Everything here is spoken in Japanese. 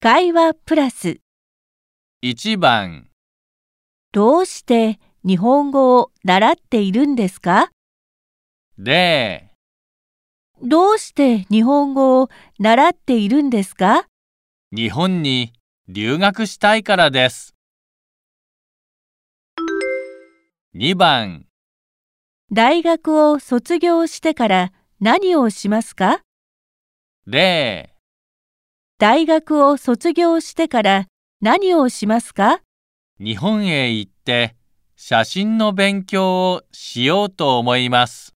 会話プラス。 1番、 どうして日本語を習っているんですか？ 0、 どうして日本語を習っているんですか？ 日本に留学したいからです。2番、 大学を卒業してから何をしますか？ 0、 大学を卒業してから何をしますか？ 日本へ行って写真の勉強をしようと思います。